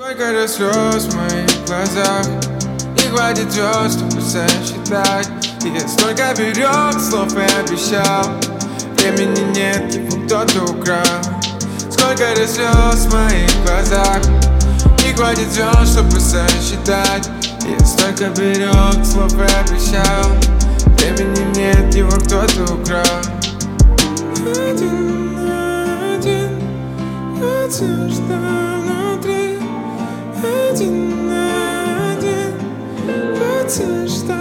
Сколько же слез в моих глазах, не хватит звезд, чтобы сосчитать. И я столько берег слов и обещал, времени нет, его кто-то украл. Сколько же слез в моих глазах, не хватит звезд, чтобы сосчитать. И я столько берег слов и обещал, времени нет, его кто-то украл. Один на один, вот все, что внутри. Один на один, вот все, что